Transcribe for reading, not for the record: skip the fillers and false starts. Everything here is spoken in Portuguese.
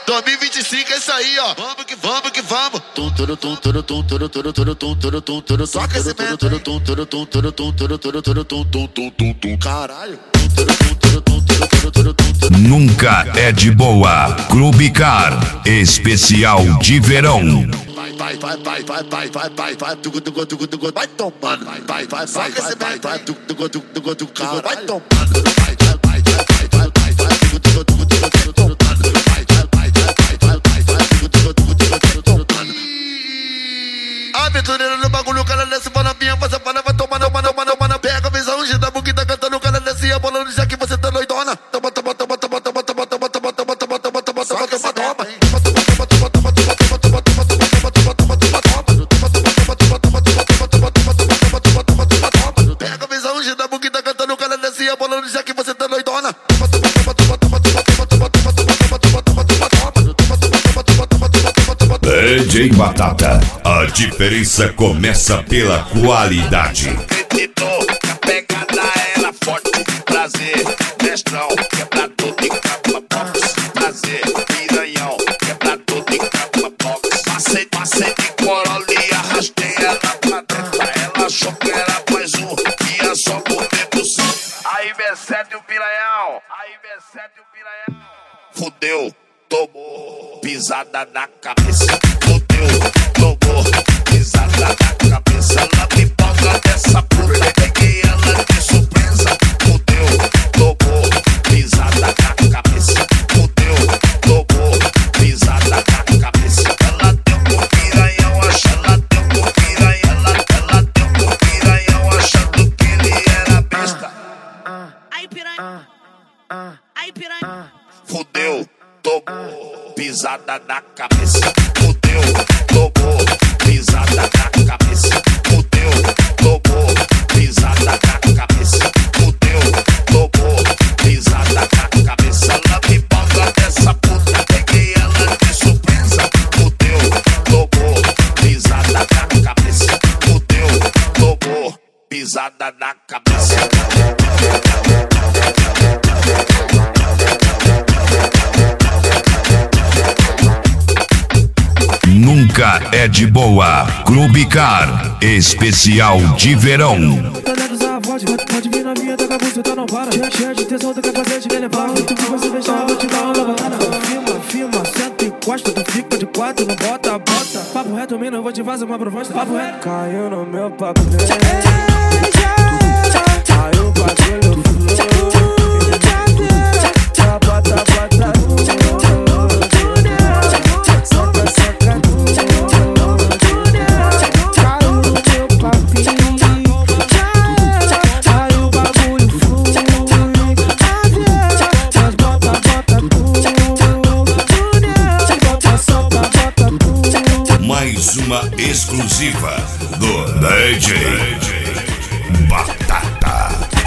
2025 é isso aí, ó. Vamos que vamos que vamos. Só aquecimento. Caralho. Nunca é de boa. Clubicar, especial de verão. Vai tomando. Vai, só aquecimento. Vai tomando. Aventureiro no bagulho, o cara desce, bola minha, você fala, vai tomando, mano. Pega a visão, gira a boquinha, cantando, o cara desce, a bola no já que você tá doidona. Toma. Pega a visão, gira a boquinha, cantando, o cara desce, a bola no já que você tá doidona. DJ Batata, a diferença começa pela qualidade. A pegada era forte, prazer, mestrão, quebra tudo em capa box, prazer, piranhão, quebra tudo em capa box. Passei de Corolla e arrastei ela pra dentro, ela achou que era mais um, ia só comer do som. Aí V7 o piranhão, fudeu, tomou, pisada na cabeça, fudeu, tomou, pisada na cabeça, ela me boga dessa puta, peguei ela de surpresa, fudeu, tomou, pisada na cabeça, fudeu, tomou, pisada na cabeça, ela deu com piranhão, ela deu com piranhão, ela deu com piranhão, achando que ele era besta. Aí piranha, Fudeu, tomou, pisada na cabeça, fudeu, tomou, pisada na cabeça, fudeu, tomou, pisada na cabeça, fudeu, tomou, pisada na cabeça, ela me boga dessa puta, peguei ela de surpresa, fudeu, tomou, pisada na cabeça, fudeu, tomou, pisada na cabeça. Nunca é de boa. Clubicar, especial de verão. Pode vir na minha, tá com a buceta, não para. Cheia de tesão, do capacete, quer levar. Tu que você deixar, vou te dar uma banana. Filma, senta e encosta, tu fica de quatro, não bota. Papo reto, mina, eu vou te fazer uma proposta. Papo reto. Caiu no meu papo, aí o bagulho Mais uma exclusiva do DJ Batata.